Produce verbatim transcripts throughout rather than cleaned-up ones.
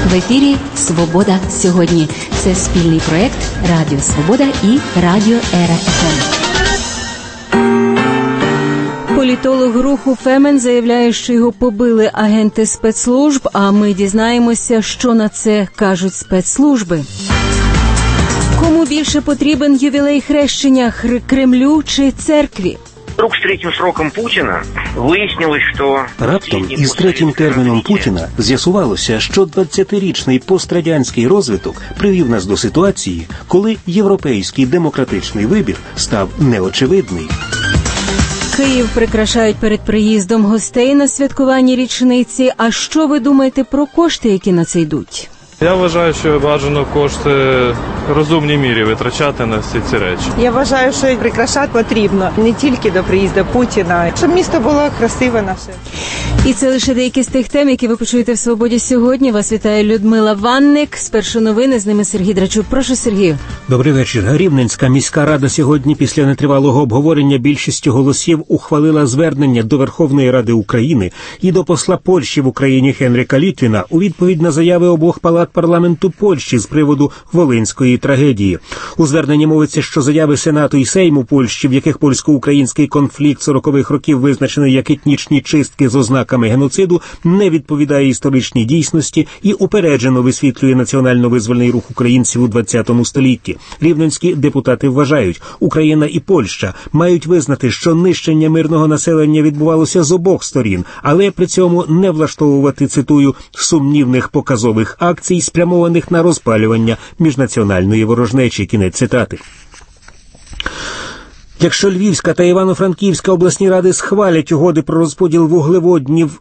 В ефірі «Свобода сьогодні». Це спільний проєкт Радіо Свобода і Радіо Ера еф ем. Політолог руху «Фемен» заявляє, що його побили агенти спецслужб, а ми дізнаємося, що на це кажуть спецслужби. Кому більше потрібен ювілей хрещення – Кремлю чи церкві? Вдруг з третім сроком Путіна вияснилось, що... Раптом із третім терміном Путіна з'ясувалося, що двадцятирічний пострадянський розвиток привів нас до ситуації, коли європейський демократичний вибір став неочевидний. Київ прикрашають перед приїздом гостей на святкуванні річниці. А що ви думаєте про кошти, які на це йдуть? Я вважаю, що бажано кошти в розумній мірі витрачати на всі ці речі. Я вважаю, що прикрашати потрібно не тільки до приїзду Путіна, щоб місто було красиве наше. І це лише деякі з тих тем, які ви почуєте в «Свободі сьогодні». Вас вітає Людмила Ванник. Спершу новини, з ними Сергій Драчук. Прошу, Сергію. Добрий вечір. Рівненська міська рада сьогодні після нетривалого обговорення більшістю голосів ухвалила звернення до Верховної Ради України і до посла Польщі в Україні Хенріка Літвіна у відповідь на заяви обох палат парламенту Польщі з приводу волинської трагедії. У зверненні мовиться, що заяви Сенату і Сейму Польщі, в яких польсько-український конфлікт сорокових років визначений як етнічні чистки з ознаками геноциду, не відповідає історичній дійсності і упереджено висвітлює національно-визвольний рух українців у ХХ столітті. Рівненські депутати вважають, Україна і Польща мають визнати, що нищення мирного населення відбувалося з обох сторін, але при цьому не влаштовувати, цитую, сумнівних показових акцій, спрямованих на розпалювання міжнаціональної ворожнечі. Кінець цитати. Якщо Львівська та Івано-Франківська обласні ради схвалять угоди про розподіл вуглеводнів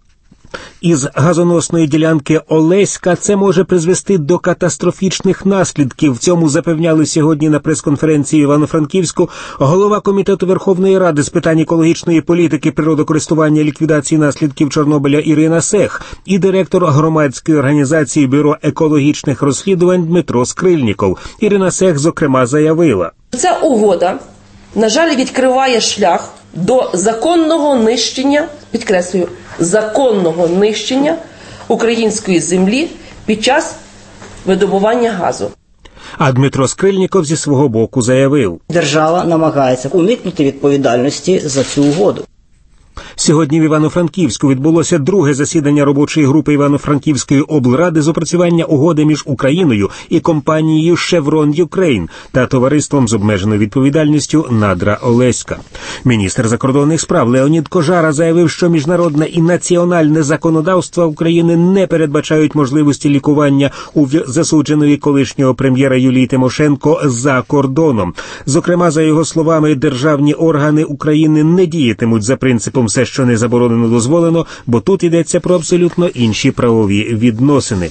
із газоносної ділянки Олеська, це може призвести до катастрофічних наслідків. В цьому запевняли сьогодні на прес-конференції в Івано-Франківську голова Комітету Верховної Ради з питань екологічної політики, природокористування і ліквідації наслідків Чорнобиля Ірина Сех і директор громадської організації Бюро екологічних розслідувань Дмитро Скрильніков. Ірина Сех, зокрема, заявила: ця угода, на жаль, відкриває шлях до законного нищення, підкреслюю, законного нищення української землі під час видобування газу. А Дмитро Скрильніков зі свого боку заявив: держава намагається уникнути відповідальності за цю угоду. Сьогодні в Івано-Франківську відбулося друге засідання робочої групи Івано-Франківської облради з опрацювання угоди між Україною і компанією Chevron Ukraine та товариством з обмеженою відповідальністю «Надра Олеська». Міністр закордонних справ Леонід Кожара заявив, що міжнародне і національне законодавство України не передбачають можливості лікування у засудженої колишнього прем'єра Юлії Тимошенко за кордоном. Зокрема, за його словами, державні органи України не діятимуть за принципом «все, що не заборонено, дозволено», бо тут йдеться про абсолютно інші правові відносини.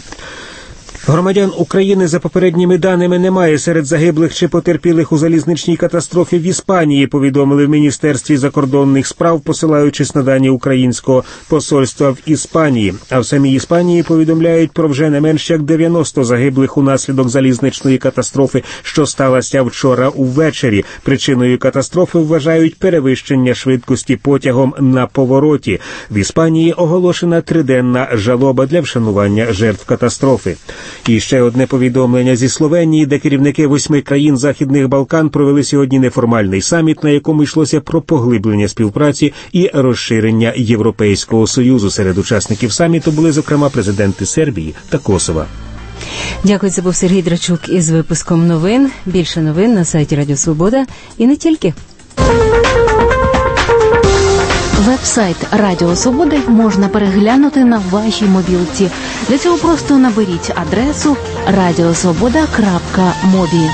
Громадян України, за попередніми даними, немає серед загиблих чи потерпілих у залізничній катастрофі в Іспанії, повідомили в Міністерстві закордонних справ, посилаючись на дані українського посольства в Іспанії. А в самій Іспанії повідомляють про вже не менш як дев'яносто загиблих унаслідок залізничної катастрофи, що сталася вчора увечері. Причиною катастрофи вважають перевищення швидкості потягом на повороті. В Іспанії оголошена триденна жалоба для вшанування жертв катастрофи. І ще одне повідомлення зі Словенії, де керівники восьми країн Західних Балкан провели сьогодні неформальний саміт, на якому йшлося про поглиблення співпраці і розширення Європейського Союзу. Серед учасників саміту були, зокрема, президенти Сербії та Косова. Дякую, це був Сергій Драчук із випуском новин. Більше новин на сайті Радіо Свобода і не тільки. Веб-сайт Радіо Свобода можна переглянути на вашій мобілці. Для цього просто наберіть адресу радіосвобода крапка мобі.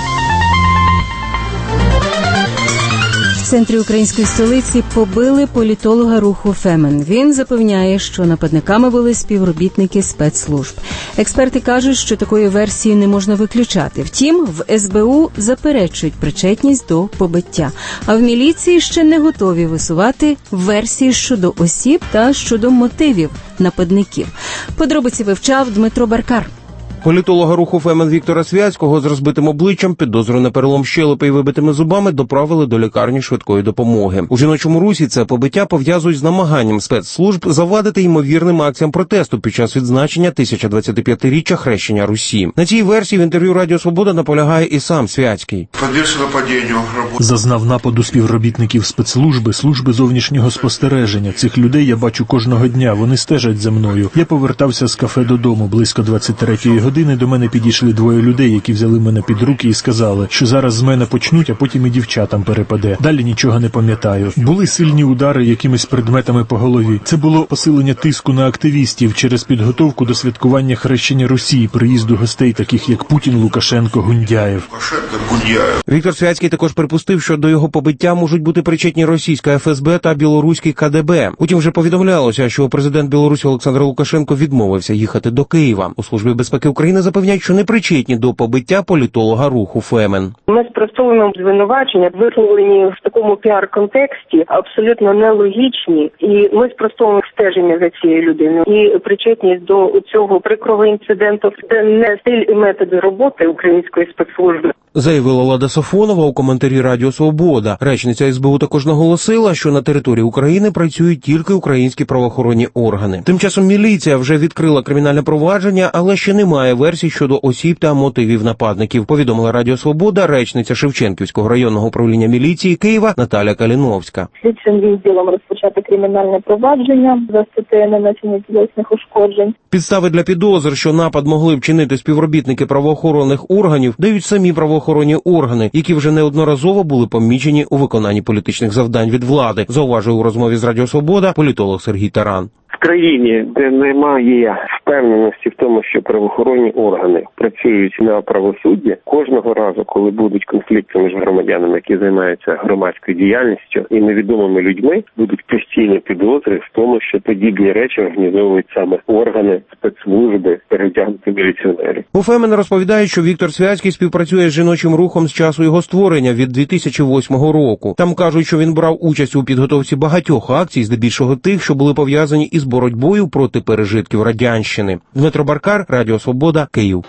В центрі української столиці побили політолога руху «Фемен». Він запевняє, що нападниками були співробітники спецслужб. Експерти кажуть, що такої версії не можна виключати. Втім, в ес бе у заперечують причетність до побиття. А в міліції ще не готові висувати версії щодо осіб та щодо мотивів нападників. Подробиці вивчав Дмитро Баркар. Політолога руху Фемен Віктора Святського з розбитим обличчям, підозру на перелом щелепи і вибитими зубами доправили до лікарні швидкої допомоги. У жіночому русі це побиття пов'язують з намаганням спецслужб завадити ймовірним акціям протесту під час відзначення тисяча двадцять п'ятиріччя хрещення Русі. На цій версії в інтерв'ю Радіо Свобода наполягає і сам Святський. Зазнав нападу співробітників спецслужби, служби зовнішнього спостереження. Цих людей я бачу кожного дня, вони стежать за мною. Я повертався з кафе додому близько двадцять третьої години. До мене підійшли двоє людей, які взяли мене під руки і сказали, що зараз з мене почнуть, а потім і дівчатам перепаде. Далі нічого не пам'ятаю. Були сильні удари якимись предметами по голові. Це було посилення тиску на активістів через підготовку до святкування хрещення Росії, приїзду гостей, таких як Путін, Лукашенко, Гундяєв. Віктор Святський також припустив, що до його побиття можуть бути причетні російська еф ес бе та білоруський ка де бе. Утім, вже повідомлялося, що президент Білорусі Олександр Лукашенко відмовився їхати до Києва. У Службі безпеки України запевняють, що не причетні до побиття політолога руху Фемен. Ми спростовуємо звинувачення, висловлені в такому піар-контексті, абсолютно нелогічні, і ми спростовуємо стеження за цією людиною. І причетність до цього прикрого інциденту – це не стиль і методи роботи української спецслужби. Заявила Лада Сафонова у коментарі Радіо Свобода. Речниця ес бе у також наголосила, що на території України працюють тільки українські правоохоронні органи. Тим часом міліція вже відкрила кримінальне провадження, але ще немає версій щодо осіб та мотивів нападників, повідомила Радіо Свобода речниця Шевченківського районного управління міліції Києва Наталя Каліновська. Слідчим відділом розпочати кримінальне провадження за статтею нанесення тілесних ушкоджень. Підстави для підозр, що напад могли вчинити співробітники правоохоронних органів, дають самі правоохоронні органи, які вже неодноразово були помічені у виконанні політичних завдань від влади, зауважує у розмові з Радіо Свобода політолог Сергій Таран. В країні, де немає впевненості в тому, що правоохоронні органи працюють на правосудді, кожного разу, коли будуть конфлікти між громадянами, які займаються громадською діяльністю і невідомими людьми, будуть постійні підозри в тому, що подібні речі організовують саме органи, спецслужби, перевдягнуті міліціонери. У Фемен розповідають, що Віктор Святський співпрацює з жіночим рухом з часу його створення від дві тисячі восьмого року. Там кажуть, що він брав участь у підготовці багатьох акцій, здебільшого тих, що були пов'язані із боротьбою проти пережитків радянщини. Дмитро Баркар, Радіо Свобода, Київ.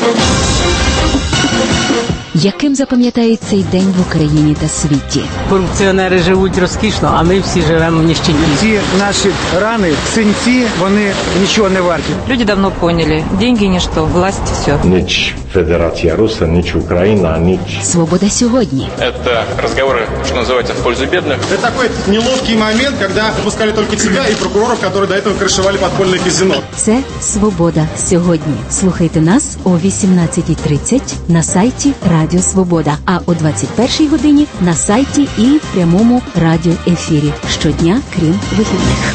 Яким запам'ятають цей день в Україні та світі? Корупціонери живуть розкішно, а ми всі живемо в нищеті. Ці наші рани, синці, вони нічого не варті. Люди давно поняли, деньги – ніщо, власть – все. Ніч Федерація Руса, ніч Україна, ніч... Свобода сьогодні. Це розговори, що називається, в пользу бідних. Це такий неловкий момент, коли випускали тільки тебе і прокурорів, які до цього кришували підпольне казино. Це «Свобода сьогодні». Слухайте нас о вісімнадцятій тридцять на сайті Радіо Свобода, а о двадцять першій годині на сайті і в прямому радіоефірі. Щодня, крім вихідних.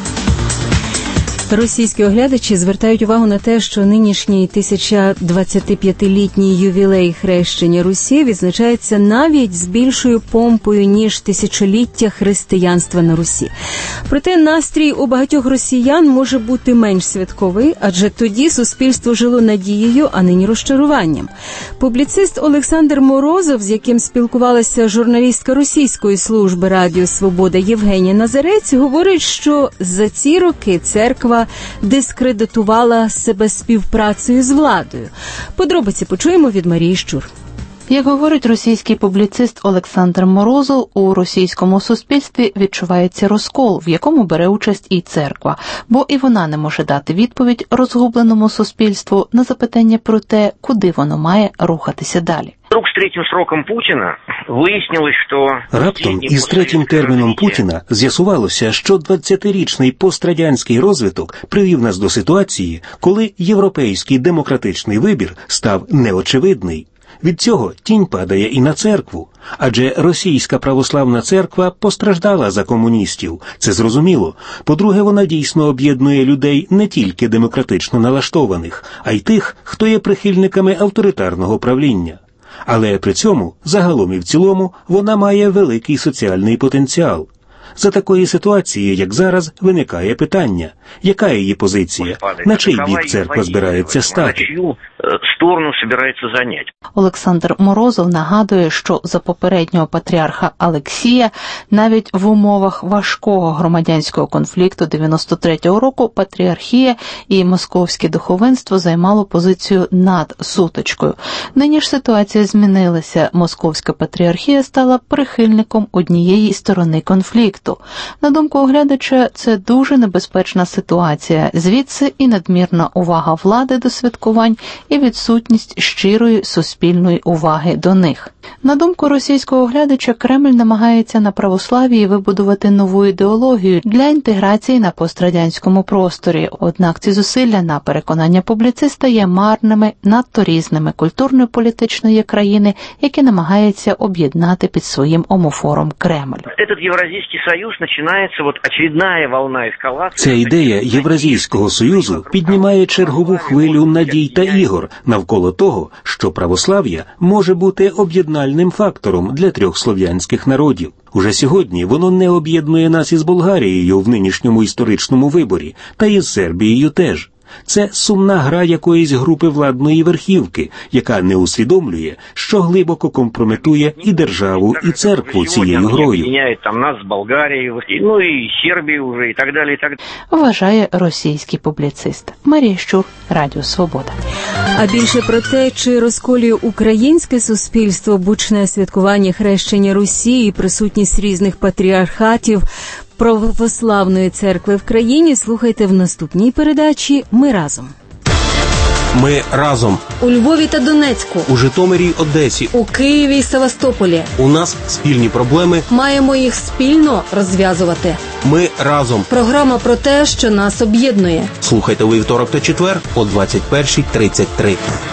Російські оглядачі звертають увагу на те, що нинішній тисяча двадцятип'ятилітній ювілей хрещення Русі відзначається навіть з більшою помпою, ніж тисячоліття християнства на Русі. Проте настрій у багатьох росіян може бути менш святковий, адже тоді суспільство жило надією, а нині розчаруванням. Публіцист Олександр Морозов, з яким спілкувалася журналістка російської служби Радіо Свобода Євгенія Назарець, говорить, що за ці роки церква дискредитувала себе співпрацею з владою. Подробиці почуємо від Марії Щур. Як говорить російський публіцист Олександр Морозов, у російському суспільстві відчувається розкол, в якому бере участь і церква, бо і вона не може дати відповідь розгубленому суспільству на запитання про те, куди воно має рухатися далі. Вдруг з третім сроком Путіна вияснилось, що... Раптом із третім терміном Путіна з'ясувалося, що двадцятирічний пострадянський розвиток привів нас до ситуації, коли європейський демократичний вибір став неочевидний. Від цього тінь падає і на церкву, адже російська православна церква постраждала за комуністів. Це зрозуміло. По-друге, вона дійсно об'єднує людей не тільки демократично налаштованих, а й тих, хто є прихильниками авторитарного правління. Але при цьому, загалом і в цілому, вона має великий соціальний потенціал. За такої ситуації, як зараз, виникає питання. Яка її позиція? На чий бік церква збирається стати? На чию сторону собирается занять. Олександр Морозов нагадує, що за попереднього патріарха Алексія навіть в умовах важкого громадянського конфлікту дев'яносто третього року патріархія і московське духовенство займало позицію над сутичкою. Нині ж ситуація змінилася. Московська патріархія стала прихильником однієї сторони конфлікту. На думку оглядача, це дуже небезпечна ситуація. Звідси і надмірна увага влади до святкувань і відсутність щирої суспільної уваги до них. На думку російського оглядача, Кремль намагається на православії вибудувати нову ідеологію для інтеграції на пострадянському просторі. Однак ці зусилля, на переконання публіциста, є марними, надто різними культурно-політичної країни, які намагаються об'єднати під своїм омофором Кремль. Этот Євразійський Союз починається вот очередная волна ескалації. Ця ідея Євразійського Союзу піднімає чергову хвилю надій та ігор навколо того, що православ'я може бути об'єднальним фактором для трьох слов'янських народів. Уже сьогодні воно не об'єднує нас із Болгарією в нинішньому історичному виборі, та із Сербією теж. Це сумна гра якоїсь групи владної верхівки, яка не усвідомлює, що глибоко компрометує і державу, і церкву цією грою. Там нас з Болгарією, ну і Сербію вже, і так далі, і так далі. Вважає російський публіцист. Марія Щур, Радіо Свобода. А більше про те, чи розколює українське суспільство бучне святкування хрещення Русі і присутність різних патріархатів православної церкви в країні, слухайте в наступній передачі «Ми разом». Ми разом. У Львові та Донецьку. У Житомирі й Одесі. У Києві й Севастополі. У нас спільні проблеми. Маємо їх спільно розв'язувати. Ми разом. Програма про те, що нас об'єднує. Слухайте у вівторок та четвер о двадцять перша тридцять три.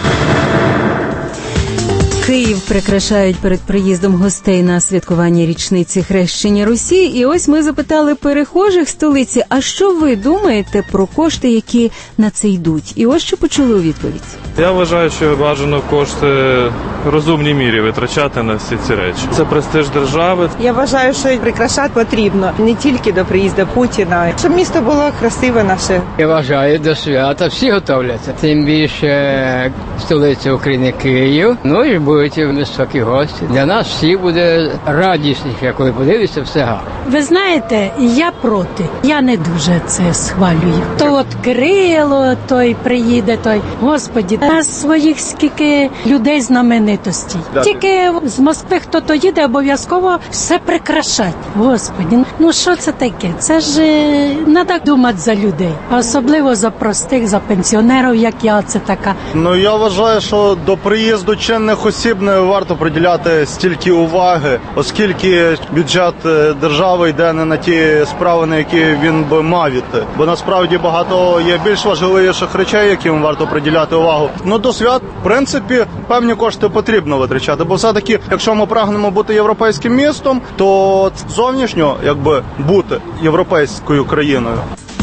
Київ прикрашають перед приїздом гостей на святкування річниці хрещення Русі. І ось ми запитали перехожих столиці, а що ви думаєте про кошти, які на це йдуть? І ось що почули у відповідь. Я вважаю, що бажано кошти в розумній мірі витрачати на всі ці речі. Це престиж держави. Я вважаю, що прикрашати потрібно не тільки до приїзду Путіна, щоб місто було красиве наше. Я вважаю, до свята всі готовляться. Тим більше столиця України Київ. Ну і будуть високі гості. Для нас всі буде радісніше, коли подивишся, все гарно. Ви знаєте, я проти. Я не дуже це схвалюю. То от Кирило, той приїде, той, Господі, а своїх скільки людей знаменитостей. Да. Тільки з Москви хто-то їде, обов'язково все прикрашать. Господі, ну що це таке? Це ж треба думати за людей. Особливо за простих, за пенсіонерів, як я, це така. Ну, я вважаю, що до приїзду чинних осіб не варто приділяти стільки уваги, оскільки бюджет держави йде не на ті справи, на які він би мав іти. Бо насправді багато є більш важливіших речей, яким варто приділяти увагу. Ну, до свят, в принципі, певні кошти потрібно витрачати, бо все-таки, якщо ми прагнемо бути європейським містом, то зовнішньо, якби, бути європейською країною.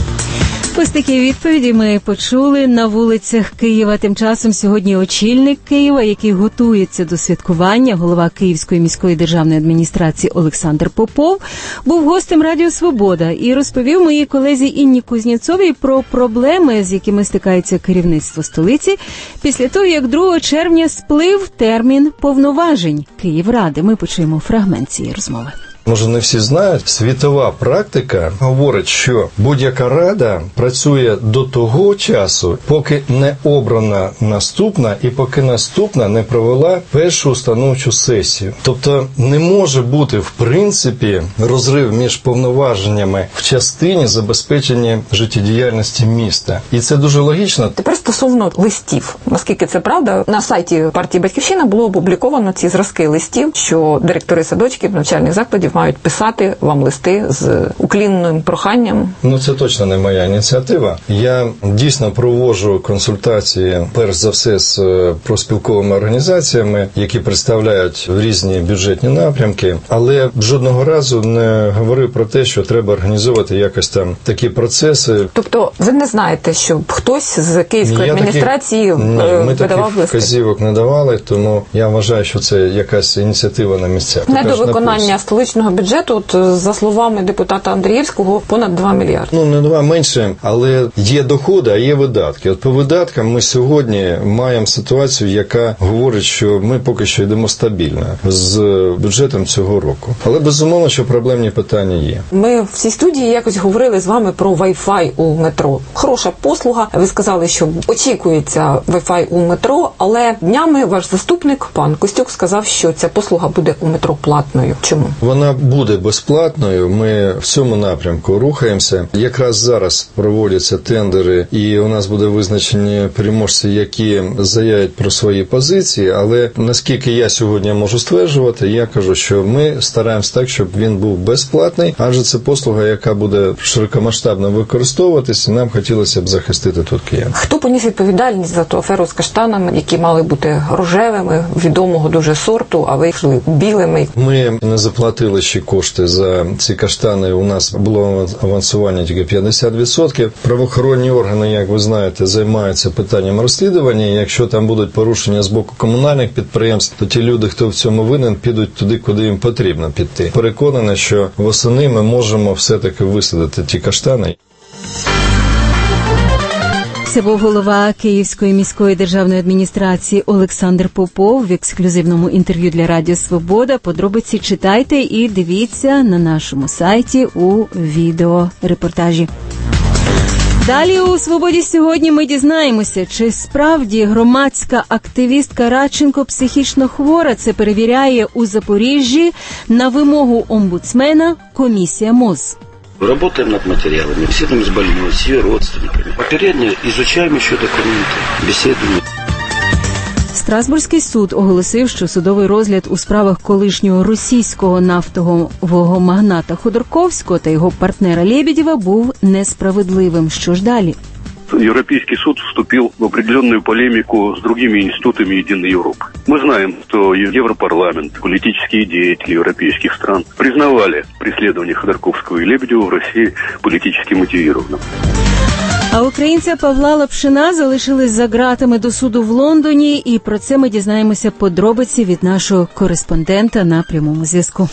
Ось такі відповіді ми почули на вулицях Києва. Тим часом сьогодні очільник Києва, який готується до святкування, голова Київської міської державної адміністрації Олександр Попов, був гостем Радіо Свобода і розповів моїй колезі Інні Кузнєцовій про проблеми, з якими стикається керівництво столиці, після того, як другого червня сплив термін повноважень Київради. Ми почуємо фрагмент цієї розмови. Може, не всі знають, світова практика говорить, що будь-яка рада працює до того часу, поки не обрана наступна і поки наступна не провела першу установчу сесію. Тобто не може бути, в принципі, розрив між повноваженнями в частині забезпечення життєдіяльності міста. І це дуже логічно. Тепер стосовно листів. Наскільки це правда, на сайті партії «Батьківщина» було опубліковано ці зразки листів, що директори садочків, навчальних закладів мають писати вам листи з уклінним проханням. Ну, це точно не моя ініціатива. Я дійсно проводжу консультації, перш за все, з профспілковими організаціями, які представляють різні бюджетні напрямки, але жодного разу не говорив про те, що треба організовувати якось там такі процеси. Тобто ви не знаєте, що хтось з Київської я адміністрації такі... Ні, ми видавав таких листи? Вказівок не давали, тому я вважаю, що це якась ініціатива на місцях. Недовиконання столичного державного бюджету, от, за словами депутата Андрієвського, понад два мільярди. Ну, не два менше, але є доходи, а є видатки. От по видаткам ми сьогодні маємо ситуацію, яка говорить, що ми поки що йдемо стабільно з бюджетом цього року. Але безумовно, що проблемні питання є. Ми в цій студії якось говорили з вами про Wi-Fi у метро. Хороша послуга. Ви сказали, що очікується Wi-Fi у метро, але днями ваш заступник, пан Костюк, сказав, що ця послуга буде у метро платною. Чому? Вона буде безплатною. Ми в цьому напрямку рухаємося. Якраз зараз проводяться тендери, і у нас буде визначені переможці, які заявлять про свої позиції, але наскільки я сьогодні можу стверджувати, я кажу, що ми стараємося так, щоб він був безплатний, адже це послуга, яка буде широкомасштабно використовуватися, і нам хотілося б захистити тут киян. Хто поніс відповідальність за ту аферу з каштанами, які мали бути рожевими, відомого дуже сорту, а вийшли білими? Ми не заплатили ще кошти за ці каштани, у нас було авансування тільки п'ятдесят відсотків. Правоохоронні органи, як ви знаєте, займаються питанням розслідування. Якщо там будуть порушення з боку комунальних підприємств, то ті люди, хто в цьому винен, підуть туди, куди їм потрібно піти. Переконаний, що восени ми можемо все-таки висадити ті каштани. Це був голова Київської міської державної адміністрації Олександр Попов в ексклюзивному інтерв'ю для Радіо Свобода. Подробиці читайте і дивіться на нашому сайті у відеорепортажі. Далі у «Свободі сьогодні» ми дізнаємося, чи справді громадська активістка Радченко психічно хвора. Це перевіряє у Запоріжжі на вимогу омбудсмена комісія МОЗ. Работаем над материалами, беседуем с больной, с ее родственниками. Попередньо изучаем еще документы, беседуем. Страсбурзький суд оголосив, що судовий розгляд у справах колишнього російського нафтового магната Ходорковського та його партнера Лебедєва був несправедливим. Що ж далі? Европейский суд вступил в определенную полемику с другими институтами Единой Европы. Мы знаем, что Европарламент, политические деятели европейских стран признавали преследование Ходорковского и Лебедева в России политически мотивированным. А українця Павла Лапшина залишили за ґратами до суду в Лондоні, і про це ми дізнаємося подробиці від нашого кореспондента на прямому зв'язку.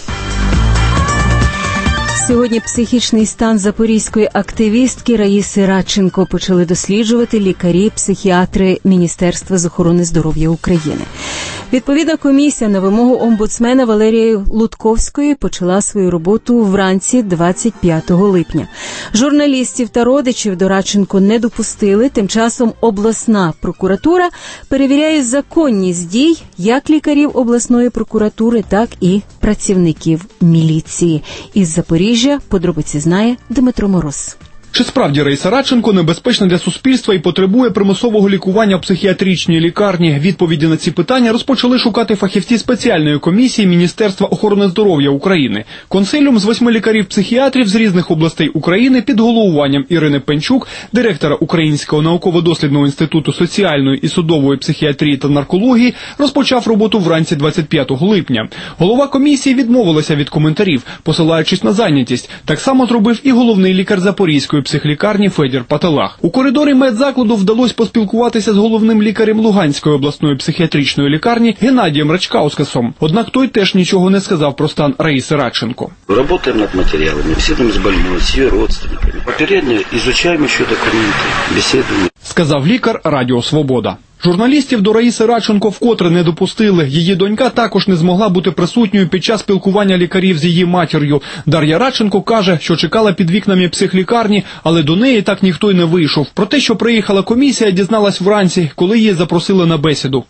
Сьогодні психічний стан запорізької активістки Раїси Радченко почали досліджувати лікарі-психіатри Міністерства з охорони здоров'я України. Відповідна комісія на вимогу омбудсмена Валерії Лутковської почала свою роботу вранці двадцять п'ятого липня. Журналістів та родичів до Радченко не допустили, тим часом обласна прокуратура перевіряє законність дій як лікарів обласної прокуратури, так і працівників міліції. Із Запоріжжя подробиці знає Дмитро Мороз. Чи справді Раїса Радченко небезпечна для суспільства і потребує примусового лікування в психіатричній лікарні? Відповіді на ці питання розпочали шукати фахівці спеціальної комісії Міністерства охорони здоров'я України. Консиліум з восьми лікарів-психіатрів з різних областей України під головуванням Ірини Пенчук, директора Українського науково-дослідного інституту соціальної і судової психіатрії та наркології, розпочав роботу вранці двадцять п'ятого липня. Голова комісії відмовилася від коментарів, посилаючись на зайнятість. Так само зробив і головний лікар Запорізької психлікарні Федір Пателах. У коридорі медзакладу вдалося поспілкуватися з головним лікарем Луганської обласної психіатричної лікарні Геннадієм Рачкаускасом. Однак той теж нічого не сказав про стан Раїси Радченко. Работаем над материалами, беседуем с больной, с ее родственниками. Попередньо изучаем еще документы, беседуем. Сказав лікар Радіо Свобода. Журналістів до Раїси Радченко вкотре не допустили. Її донька також не змогла бути присутньою під час спілкування лікарів з її матір'ю. Дар'я Радченко каже, що чекала під вікнами психлікарні, але до неї так ніхто й не вийшов. Про те, що приїхала комісія, дізналась вранці, коли її запросили на бесіду.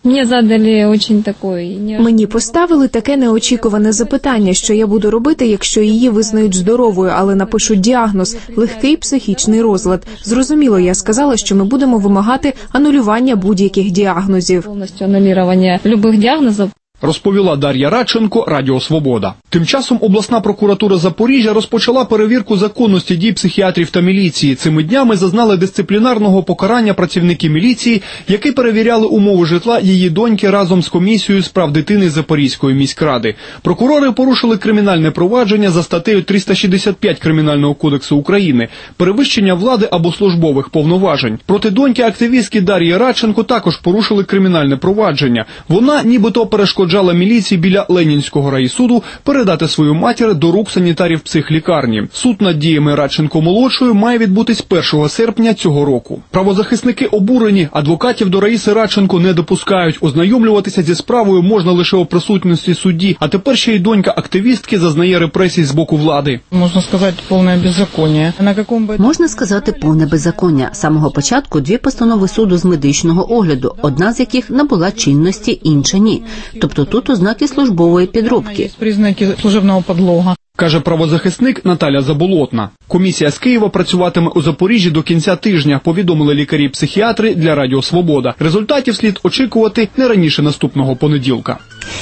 Мені поставили таке неочікуване запитання, що я буду робити, якщо її визнають здоровою, але напишуть діагноз – легкий психічний розлад. Зрозуміло, я сказала, що ми будемо вимагати анулювання будь-яких діагнозів. Повністю анулювання будь-яких діагнозів. Розповіла Дар'я Радченко, Радіо Свобода. Тим часом обласна прокуратура Запоріжжя розпочала перевірку законності дій психіатрів та міліції. Цими днями зазнали дисциплінарного покарання працівники міліції, які перевіряли умови житла її доньки разом з комісією з прав дитини Запорізької міськради. Прокурори порушили кримінальне провадження за статтею триста шістдесят п'ять Кримінального кодексу України – перевищення влади або службових повноважень. Проти доньки активістки Дар'ї Радченко також порушили кримінальне провадження. Вона нібито перешкоджала перешкоджала міліції біля Ленінського райсуду передати свою матір до рук санітарів психлікарні. Суд над діями Радченко-молодшої має відбутись першого серпня цього року. Правозахисники обурені, адвокатів до Раїси Радченко не допускають. Ознайомлюватися зі справою можна лише у присутності судді, а тепер ще й донька активістки зазнає репресій з боку влади. Можна сказати, повне беззаконня. Можна сказати, повне беззаконня. З самого початку дві постанови суду з медичного огляду, одна з яких набула чинності, інша ні. Тобто тут ознаки службової підробки. Признаки служебного подлога. Каже правозахисник Наталя Заболотна. Комісія з Києва працюватиме у Запоріжжі до кінця тижня, повідомили лікарі-психіатри для Радіо Свобода. Результатів слід очікувати не раніше наступного понеділка.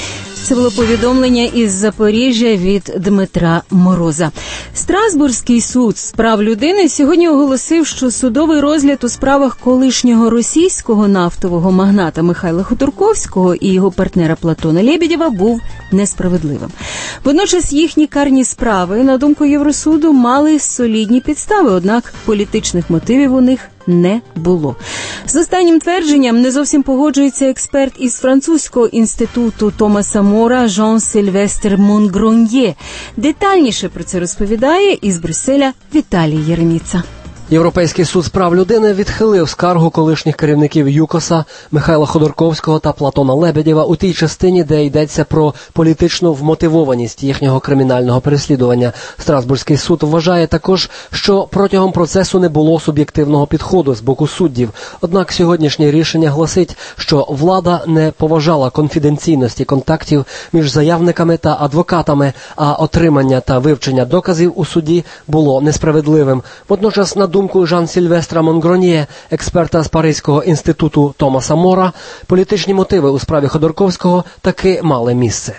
Це було повідомлення із Запоріжжя від Дмитра Мороза. Страсбурзький суд з прав людини сьогодні оголосив, що судовий розгляд у справах колишнього російського нафтового магната Михайла Ходорковського і його партнера Платона Лебедєва був несправедливим. Водночас їхні карні справи, на думку Євросуду, мали солідні підстави, однак політичних мотивів у них не було. З останнім твердженням не зовсім погоджується експерт із французького інституту Томаса Мора Жан-Сильвестр Монгроньє. Детальніше про це розповідає із Брюсселя Віталій Єреміца. Європейський суд з прав людини відхилив скаргу колишніх керівників ЮКОСа Михайла Ходорковського та Платона Лебедєва у тій частині, де йдеться про політичну вмотивованість їхнього кримінального переслідування. Страсбурзький суд вважає також, що протягом процесу не було суб'єктивного підходу з боку суддів. Однак сьогоднішнє рішення гласить, що влада не поважала конфіденційності контактів між заявниками та адвокатами, а отримання та вивчення доказів у суді було несправедливим. Водночас, на думку думку Жан-Сильвестра Монгроньє, експерта з Паризького інституту Томаса Мора, політичні мотиви у справі Ходорковського таки мали місце.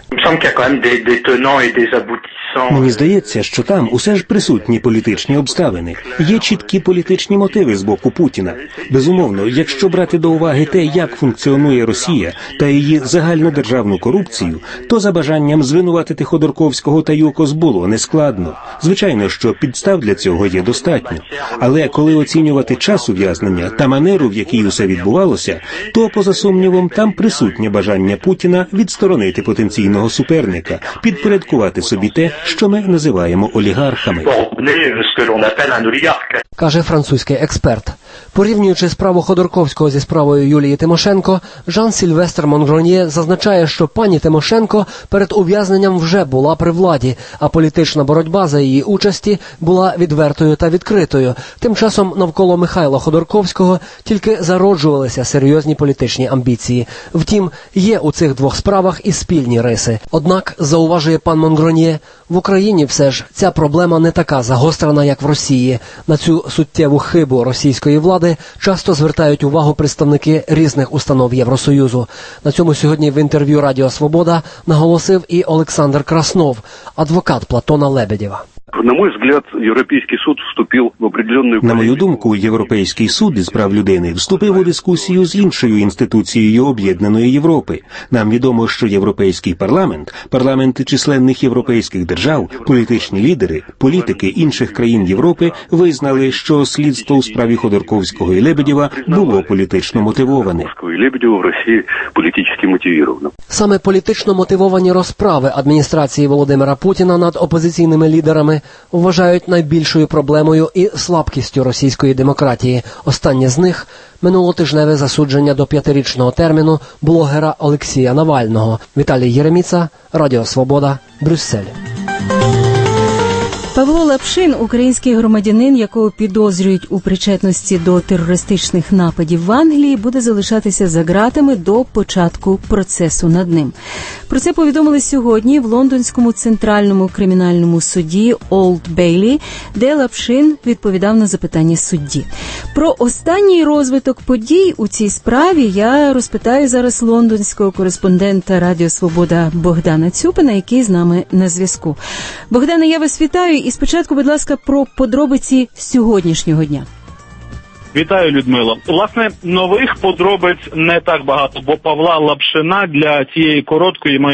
Мені здається, що там усе ж присутні політичні обставини. Є чіткі політичні мотиви з боку Путіна. Безумовно, якщо брати до уваги те, як функціонує Росія та її загальнодержавну корупцію, то за бажанням звинуватити Ходорковського та ЮКОС було нескладно. Звичайно, що підстав для цього є достатньо. Але коли оцінювати час ув'язнення та манеру, в якій усе відбувалося, то, поза сумнівом, там присутнє бажання Путіна відсторонити потенційного суперника, підпорядкувати собі те, що ми називаємо олігархами. Каже французький експерт. Порівнюючи справу Ходорковського зі справою Юлії Тимошенко, Жан-Сильвестр Монгроньє зазначає, що пані Тимошенко перед ув'язненням вже була при владі, а політична боротьба за її участі була відвертою та відкритою. Тим часом навколо Михайла Ходорковського тільки зароджувалися серйозні політичні амбіції. Втім, є у цих двох справах і спільні риси. Однак, зауважує пан Монгроньє, в Україні все ж ця проблема не така загострена, як в Росії. На цю суттєву хибу російської влади часто звертають увагу представники різних установ Євросоюзу. На цьому сьогодні в інтерв'ю Радіо Свобода наголосив і Олександр Краснов, адвокат Платона Лебедєва. На мой взгляд, Європейський суд вступив в определенную... На мою думку, Європейський суд із прав людини вступив у дискусію з іншою інституцією Об'єднаної Європи. Нам відомо, що Європейський парламент, парламенти численних європейських держав, політичні лідери, політики інших країн Європи визнали, що слідство у справі Ходорковського і Лебедєва було політично мотивоване. Лебедєва в Росії політично мотивовано. Саме політично мотивовані розправи адміністрації Володимира Путіна над опозиційними лідерами вважають найбільшою проблемою і слабкістю російської демократії. Останнє з них – минулотижневе засудження до п'ятирічного терміну блогера Олексія Навального. Віталій Єреміца, Радіо Свобода, Брюссель. Павло Лапшин, український громадянин, якого підозрюють у причетності до терористичних нападів в Англії, буде залишатися за ґратами до початку процесу над ним. Про це повідомили сьогодні в Лондонському центральному кримінальному суді Олд Бейлі, де Лапшин відповідав на запитання судді. Про останній розвиток подій у цій справі я розпитаю зараз лондонського кореспондента Радіо Свобода Богдана Цюпина, який з нами на зв'язку. Богдане, я вас вітаю. І спочатку, будь ласка, про подробиці сьогоднішнього дня. Вітаю, Людмило. Власне, нових подробиць не так багато, бо Павла Лапшина для цієї короткої, майже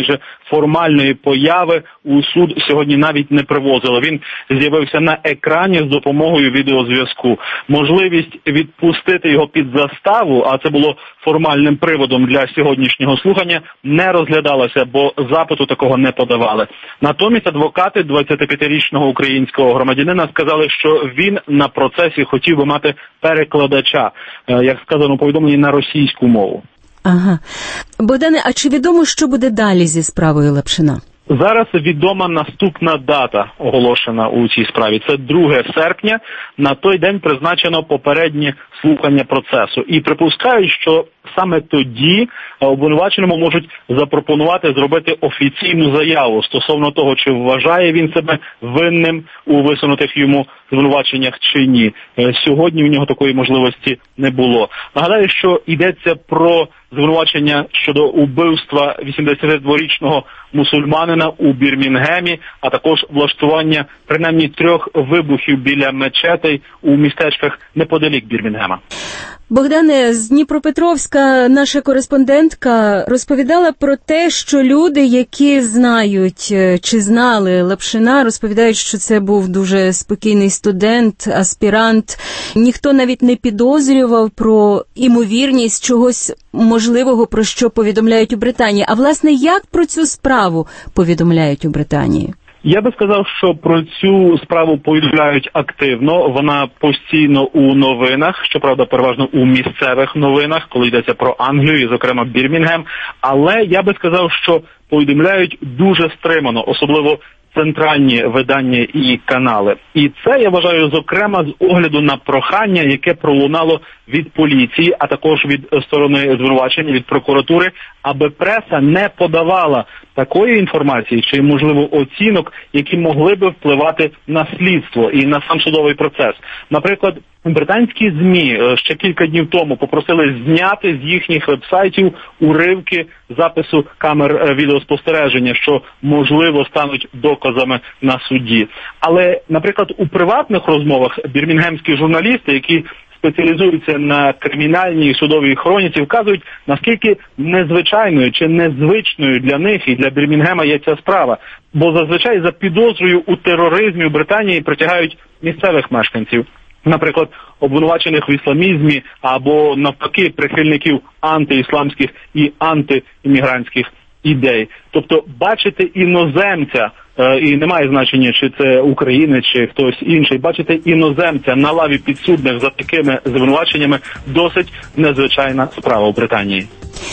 формальної появи у суд сьогодні навіть не привозили. Він з'явився на екрані з допомогою відеозв'язку. Можливість відпустити його під заставу, а це було формальним приводом для сьогоднішнього слухання, не розглядалося, бо запиту такого не подавали. Натомість адвокати двадцятип'ятирічного українського громадянина сказали, що він на процесі хотів би мати перекладача, як сказано у повідомленні, на російську мову. Ага. Богдане, а чи відомо, що буде далі зі справою Лапшина? Зараз відома наступна дата, оголошена у цій справі. Це друге серпня. На той день призначено попереднє слухання процесу. І припускають, що саме тоді обвинуваченому можуть запропонувати зробити офіційну заяву стосовно того, чи вважає він себе винним у висунутих йому звинуваченнях чи ні. Сьогодні в нього такої можливості не було. Нагадаю, що йдеться про звинувачення щодо убивства вісімдесятидворічного мусульманина у Бірмінгемі, а також влаштування принаймні трьох вибухів біля мечетей у містечках неподалік Бірмінгема. Богдане, з Дніпропетровська наша кореспондентка розповідала про те, що люди, які знають чи знали Лапшина, розповідають, що це був дуже спокійний студент, аспірант. Ніхто навіть не підозрював про імовірність чогось можливого, про що повідомляють у Британії. А власне, як про цю справу повідомляють у Британії? Я би сказав, що про цю справу повідомляють активно. Вона постійно у новинах, щоправда, переважно у місцевих новинах, коли йдеться про Англію, і, зокрема, Бірмінгем. Але я би сказав, що повідомляють дуже стримано, особливо центральні видання і канали. І це, я вважаю, зокрема, з огляду на прохання, яке пролунало від поліції, а також від сторони звинувачення, від прокуратури, аби преса не подавала такої інформації чи, можливо, оцінок, які могли би впливати на слідство і на сам судовий процес. Наприклад, британські ЗМІ ще кілька днів тому попросили зняти з їхніх вебсайтів уривки запису камер відеоспостереження, що, можливо, стануть доказами на суді. Але, наприклад, у приватних розмовах бірмінгемські журналісти, які спеціалізуються на кримінальній і судовій хроніці, вказують, наскільки незвичайною чи незвичною для них і для Бірмінгема є ця справа. Бо зазвичай за підозрою у тероризмі у Британії притягають місцевих мешканців. Наприклад, обвинувачених в ісламізмі або, навпаки, прихильників антиісламських і антиіммігрантських ідей. Тобто бачити іноземця, е, і немає значення, чи це українець, чи хтось інший, бачити іноземця на лаві підсудних за такими звинуваченнями досить незвичайна справа у Британії.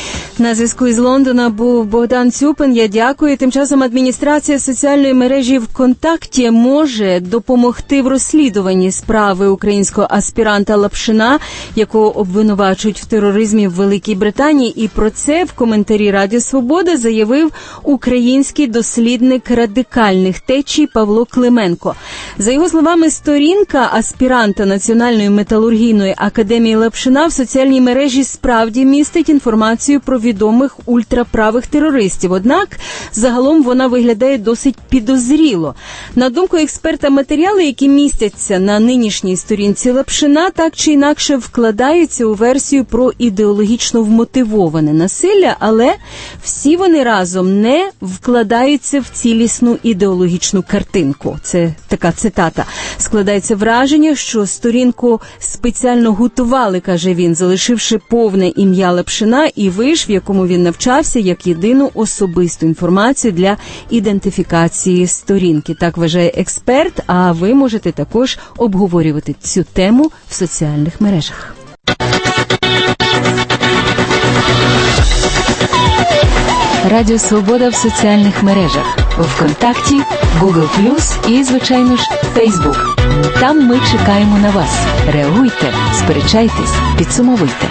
На зв'язку із Лондона був Богдан Цюпин. Я дякую. Тим часом адміністрація соціальної мережі ВКонтакті може допомогти в розслідуванні справи українського аспіранта Лапшина, якого обвинувачують в тероризмі в Великій Британії. І про це в коментарі Радіо Свобода заявив український дослідник радикальних течій Павло Клименко. За його словами, сторінка аспіранта Національної металургійної академії Лапшина в соціальній мережі справді містить інформацію про відомих ультраправих терористів. Однак, загалом вона виглядає досить підозріло. На думку експерта, матеріали, які містяться на нинішній сторінці Лапшина, так чи інакше вкладаються у версію про ідеологічно вмотивоване насилля, але всі вони разом не вкладаються в цілісну ідеологічну картинку. Це така цитата. Складається враження, що сторінку спеціально готували, каже він, залишивши повне ім'я Лапшина і виш, в якому він навчався, як єдину особисту інформацію для ідентифікації сторінки. Так вважає експерт, а ви можете також обговорювати цю тему в соціальних мережах. Радіо Свобода в соціальних мережах. ВКонтакті, Google плюс і, звичайно ж, Фейсбук. Там ми чекаємо на вас. Реагуйте, сперечайтесь, підсумовуйте.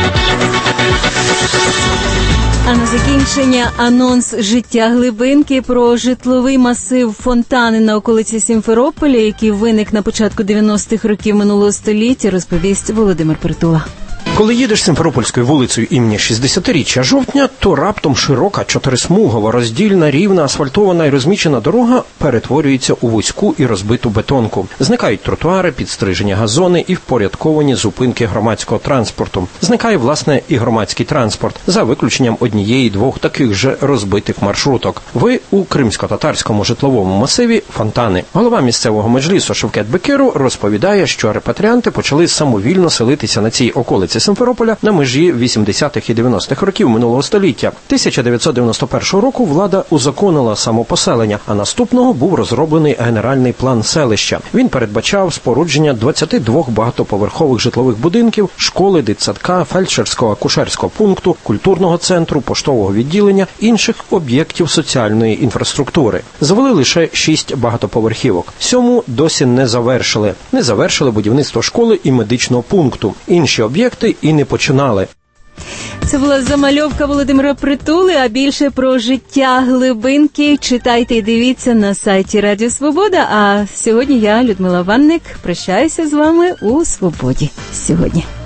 А на закінчення анонс «Життя глибинки» про житловий масив Фонтани на околиці Сімферополя, який виник на початку дев'яностих років минулого століття, розповість Володимир Притула. Коли їдеш Сімферопольською вулицею імені шістдесятиріччя жовтня, то раптом широка чотирисмугова, роздільна, рівна, асфальтована і розмічена дорога перетворюється у вузьку і розбиту бетонку. Зникають тротуари, підстрижені газони і впорядковані зупинки громадського транспорту. Зникає, власне, і громадський транспорт, за виключенням однієї-двох таких же розбитих маршруток. Ви у кримсько-татарському житловому масиві Фонтани. Голова місцевого меджлісу Шевкет Бекиру розповідає, що репатріанти почали самовільно селитися на цій околиці Сімферополя на межі вісімдесятих і дев'яностих років минулого століття. тисяча дев'ятсот дев'яносто першого року влада узаконила самопоселення, а наступного був розроблений генеральний план селища. Він передбачав спорудження двадцяти двох багатоповерхових житлових будинків, школи, дитсадка, фельдшерського акушерського пункту, культурного центру, поштового відділення, інших об'єктів соціальної інфраструктури. Завели лише шість багатоповерхівок. Сьому досі не завершили. Не завершили будівництво школи і медичного пункту. Інші об'єкти і не починали. Це була замальовка Володимира Притули, а більше про життя глибинки читайте і дивіться на сайті Радіо Свобода. А сьогодні я, Людмила Ванник, прощаюся з вами у Свободі сьогодні.